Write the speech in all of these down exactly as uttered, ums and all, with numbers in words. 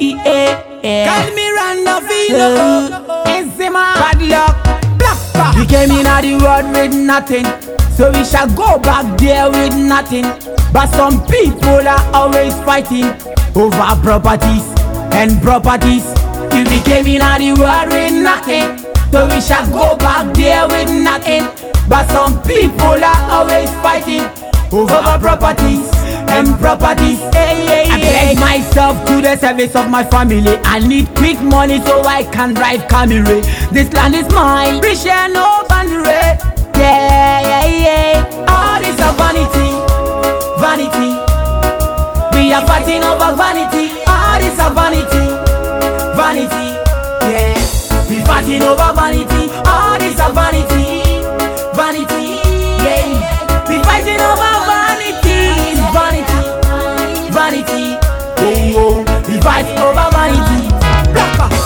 yeah. Call me Randolphino, Enzima, Bad luck, Black Bar. we came in at the world with nothing, so we shall go back there with nothing. But some people are always fighting over properties and properties. We came in at the world with nothing, so we shall go back there with nothing. But some people are always fighting over properties and properties. Hey, hey, I beg myself to the service of my family. I need quick money so I can drive Camry. This land is mine, we share no boundary. Yeah, yeah, yeah. All this is vanity, vanity. We are fighting over vanity. All this is vanity, vanity. Yeah, we fighting over vanity. All this is vanity, vanity. Yeah, we fighting over vanity, vanity, vanity. Oh, oh, we fighting over vanity. Black, black.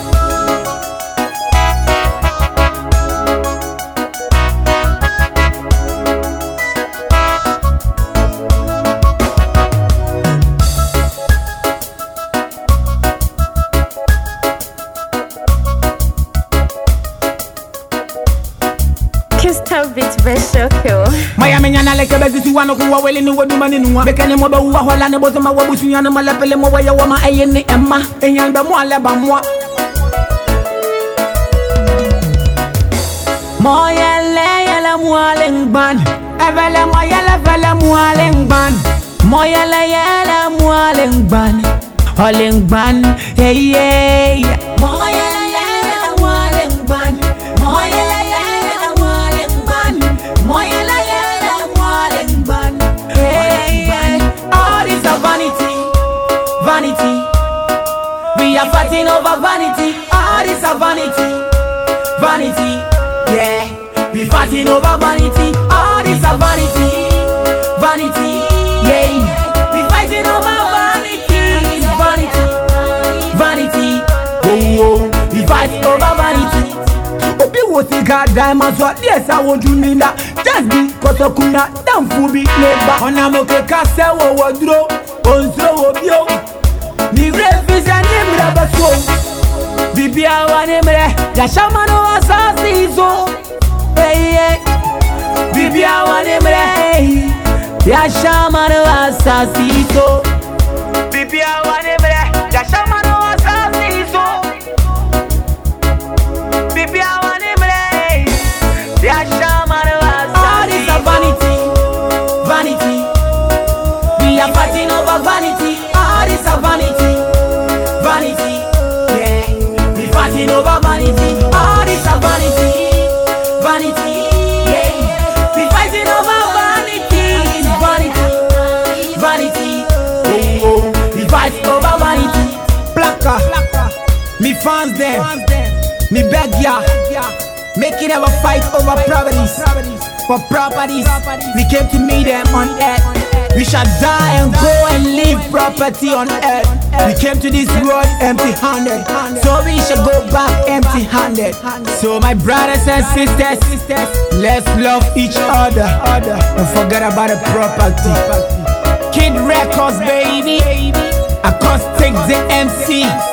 Beat Beshoko. Miami nyana like bezi suwano kuwa wele ni wadu mani nuwa. Bekane mo ba uwa hola ne bozo ma wabusu yana malapele mo waya wama eye ni emma. Enyan be mo ale ba mo. Mo yele yele mo alengban. Evele mo yele vele mo alengban. Mo yele yele mo alengban. Alengban, hey hey. Mo yele yele mo alengban. Mo yele vanity, we are fighting over vanity. All this is vanity, vanity. Yeah, we fighting over vanity. All this is vanity, vanity. Yeah, we fighting over vanity, vanity, vanity. Oh, oh, we fighting over vanity. Obi wo si God diamonds what yes I want to mean that just because of kuna damn fubi neighbor. Ona mo ke kase wo wodro, onso wo bio. Ni refuge and him rubber so Bibi awa nemre Ya shamano asasi so Hey hey Bibi awa nemre Ya shamano asasi so Bibi awa nemre Ya shamano asasi so Bibi awa nemre Ya shamano asasi so. All this is vanity, vanity. We are fighting over vanity. All this is vanity, vanity. Yeah, we fighting over vanity. All this is vanity, vanity. Yeah, we fighting over vanity, vanity, vanity. Oh, oh, we fighting over vanity. Plaka, me fans them, me beg ya, make it ever fight over properties. For properties, we came to meet them on earth. We shall die and go and leave property on earth. We came to this world empty-handed, so we shall go back empty-handed. So my brothers and sisters, let's love each other and forget about the property. Kid Records, baby. Acoustic the M C.